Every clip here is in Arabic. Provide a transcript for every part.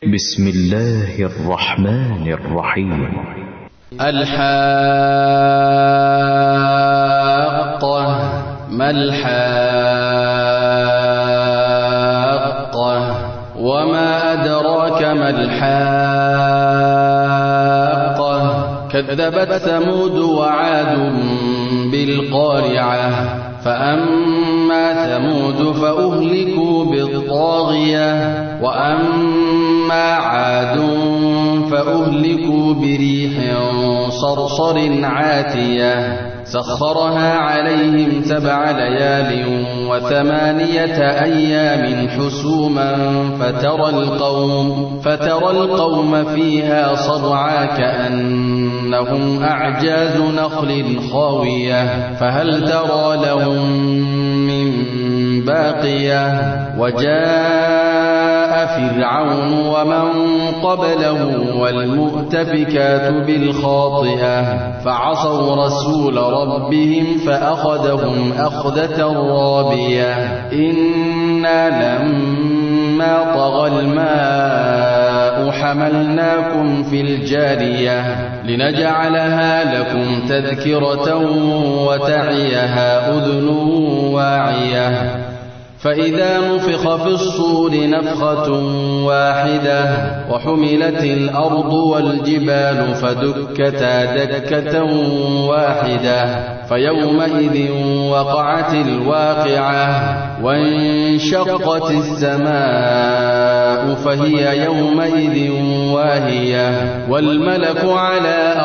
بسم الله الرحمن الرحيم. الحاقة. ما الحاقة؟ وما أدراك ما الحاقة؟ كذبت ثمود وعاد بالقارعة. فأما ثمود فأهلكوا بالطاغية، وأما عاد فأهلكوا بريح صرصر عاتية سخرها عليهم 7 ليال و8 أيام حسوما فترى القوم فيها صرعى كأنهم أعجاز نخل خاوية فهل ترى لهم من باقية. وجاء فرعون ومن قبله والمؤتفكات بالخاطئة فعصوا رسول ربهم فأخذهم أخذة رابية. إنا لما طغى الماء حملناكم في الجارية لنجعلها لكم تذكرة وتعيها أذن واعية. فإذا نفخ في الصور نفخة واحدة وحملت الأرض والجبال فدكتا دكة واحدة فيومئذ وقعت الواقعة وانشقت السماء فهي يومئذ واهية والملك على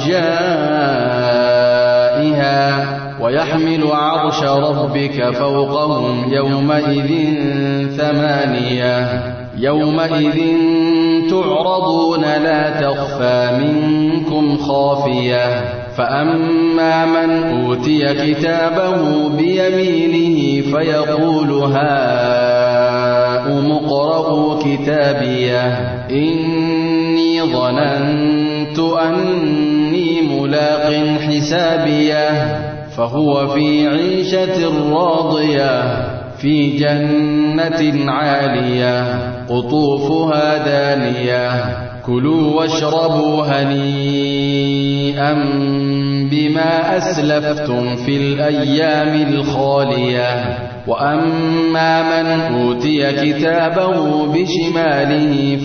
أرجائها ويحمل عرش ربك فوقهم يومئذ 8. يومئذ تعرضون لا تخفى منكم خافية. فأما من أوتي كتابه بيمينه فيقول هاؤم اقرءوا كتابيه إني ظننت أني ملاق حسابيه فهو في عيشة راضية في جنة عالية قطوفها دانية. كلوا واشربوا هنيئا بما أسلفتم في الأيام الخالية. وأما من أوتي كتابه بشماله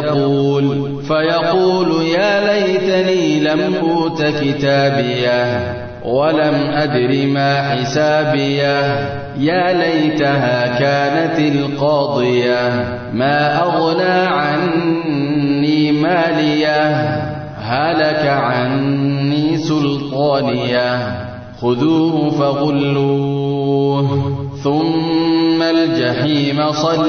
فيقول يا ليتني لم أوت كتابيه ولم أدر ما حسابيه يا ليتها كانت القاضية ما أغنى عني ماليه هلك عني سلطانيه. خذوه فغلوه ثم الجحيم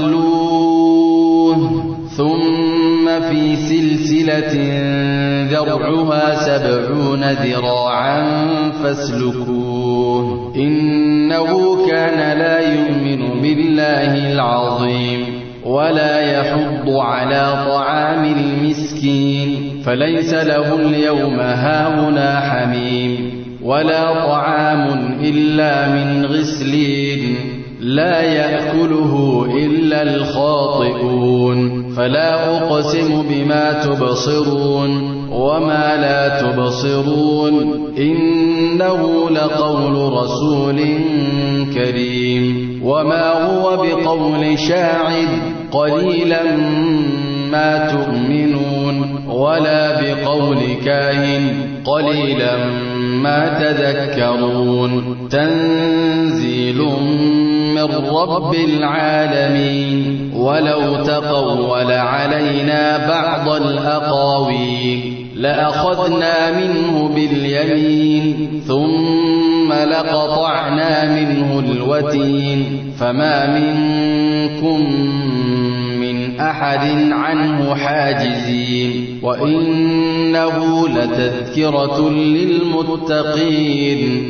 صلوه ثم في سلسلة ذرعها 70 ذراعا فاسلكوه إنه كان لا يؤمن بالله العظيم ولا يحض على طعام المسكين فليس له اليوم هاهنا حميم ولا طعام إلا من غسلين لا يأكله إلا الخاطئون. فلا أقسم بما تبصرون وما لا تبصرون إنه لقول رسول كريم وما هو بقول شاعر قليلا ما تؤمنون ولا بقول كاهن قليلا ما تذكرون. تنزيل من رب العالمين. ولو تقول علينا بعض الأقاويل لأخذنا منه باليمين ثم لقطعنا منه الوتين فما منكم من أحد عنه حاجزين. وإنه لتذكرة للمتقين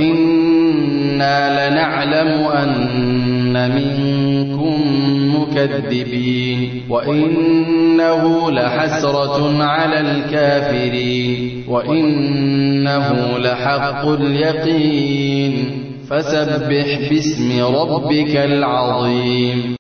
وإنا لنعلم أن منكم مكذبين وإنه لحسرة على الكافرين وإنه لحق اليقين. فسبح باسم ربك العظيم.